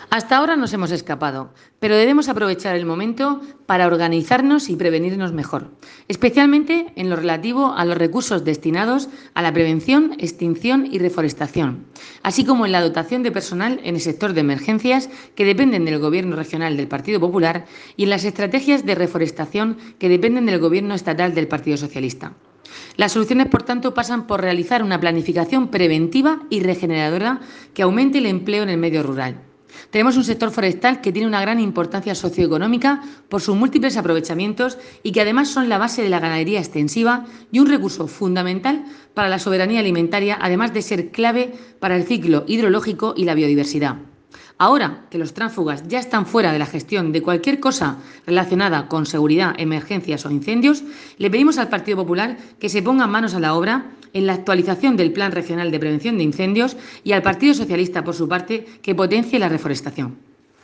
Hasta ahora nos hemos escapado, pero debemos aprovechar el momento para organizarnos y prevenirnos mejor, especialmente en lo relativo a los recursos destinados a la prevención, extinción y reforestación, así como en la dotación de personal en el sector de emergencias que dependen del Gobierno regional del Partido Popular y en las estrategias de reforestación que dependen del Gobierno estatal del Partido Socialista. Las soluciones, por tanto, pasan por realizar una planificación preventiva y regeneradora que aumente el empleo en el medio rural. Tenemos un sector forestal que tiene una gran importancia socioeconómica por sus múltiples aprovechamientos y que además son la base de la ganadería extensiva y un recurso fundamental para la soberanía alimentaria, además de ser clave para el ciclo hidrológico y la biodiversidad. Ahora que los tránsfugas ya están fuera de la gestión de cualquier cosa relacionada con seguridad, emergencias o incendios, le pedimos al Partido Popular que se ponga manos a la obra en la actualización del Plan Regional de Prevención de Incendios y al Partido Socialista, por su parte, que potencie la reforestación.